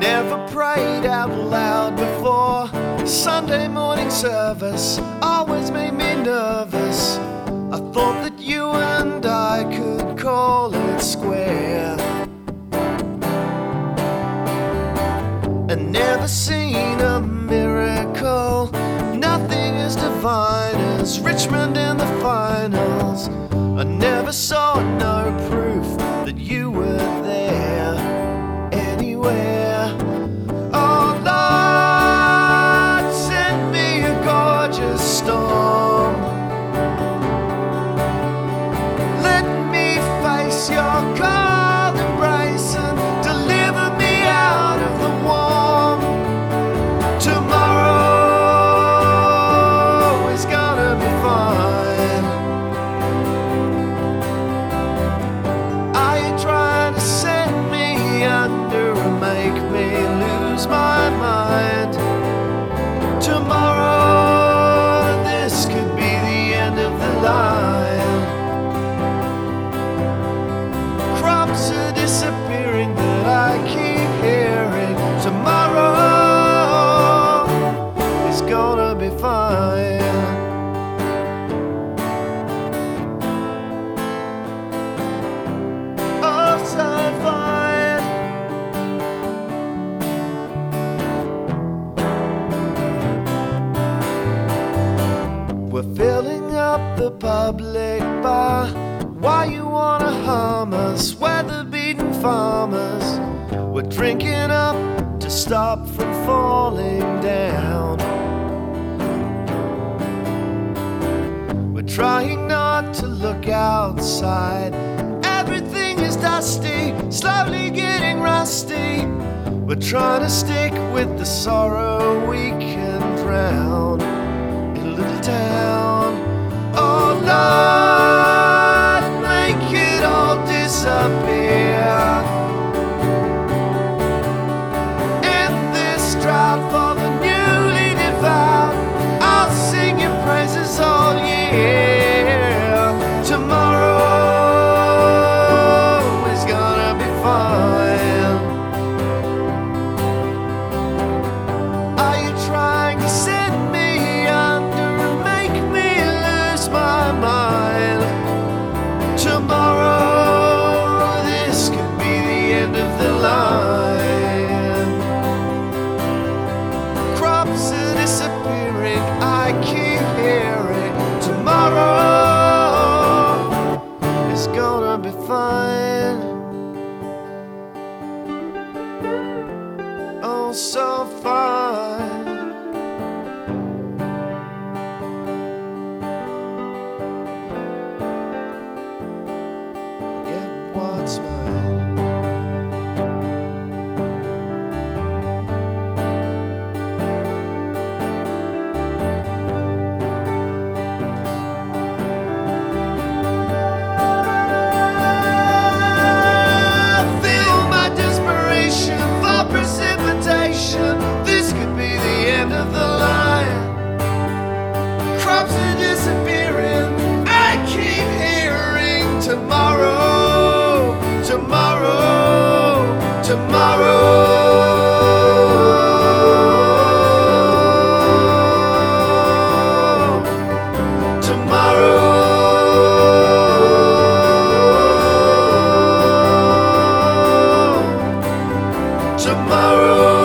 Never prayed out loud before. Sunday morning service always made me nervous. I thought that you and I could call it square, and never seen a miracle. Nothing as divine as Richmond in the finals. I never saw no proof that you were there anywhere. Oh Lord, send me a gorgeous storm. Let me face your cold embrace and deliver me out of the warm. Tomorrow is gonna be fine. Are you trying to send me under and make me lose my mind? Tomorrow, this could be the end of the line. Crops are disappearing that I keep hearing. Tomorrow is gonna be fine. Oh, so fine. We're filling up the public bar. Why you wanna harm us? Weather-beaten farmers. We're drinking up to stop from falling down. We're trying not to look outside. Everything is dusty, slowly getting rusty. We're trying to stick with the sorrow we can drown in a little town. Oh Lord, make it all disappear. End this drought for the newly devout. I'll sing your praises all year. Tomorrow is gonna be fine. Are you trying to send me under and make me lose my mind? Tomorrow, this could be the end of the line. Crops are disappearing, I keep hearing. Tomorrow is gonna be fine. Oh, so fine. Get what's mine. Feel my desperation for precipitation. This could be the end of the line. Crops are disappearing, I keep hearing. Tomorrow, tomorrow, tomorrow. Tomorrow.